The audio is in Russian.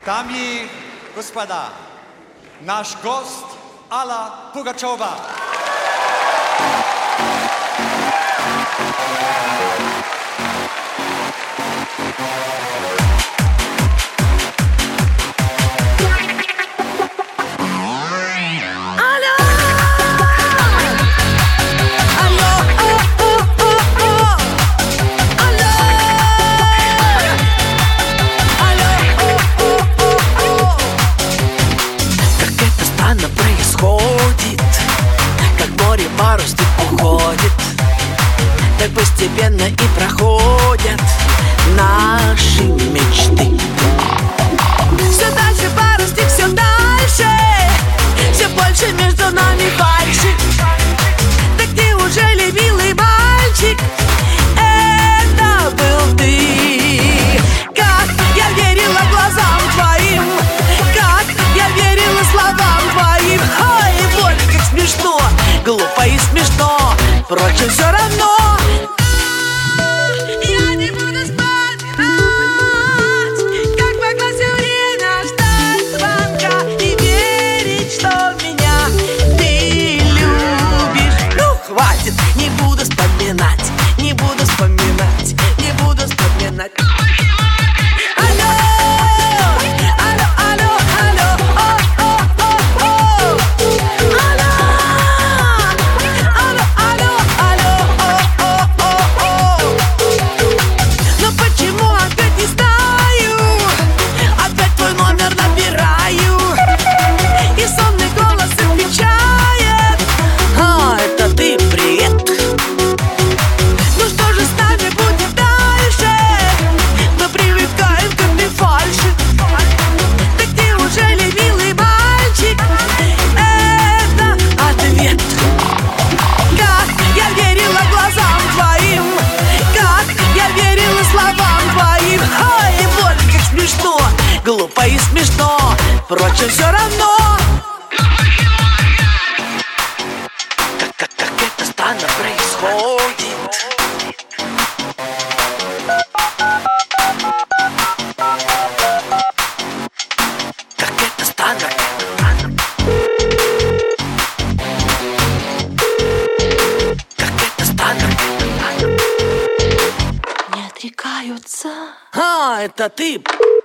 Дамы и господа, наш гость Алла Пугачева. Парусник уходит, так постепенно и проходят наши мечты. Все дальше парусник, все дальше, все больше между нами фальши. Так неужели, милый мальчик, это был ты? Как я верила глазам твоим, как я верила словам твоим. Ой, вот как смешно, глупо и смешно, впрочем, все равно. Я не буду вспоминать, как могла все время ждать звонка и верить, что меня ты любишь. Ну, хватит, не буду вспоминать, не буду вспоминать, не буду вспоминать. Глупо и смешно, впрочем, все равно. Как это странно происходит. Как это странно. Как это странно. Не отрекаются. Это ты.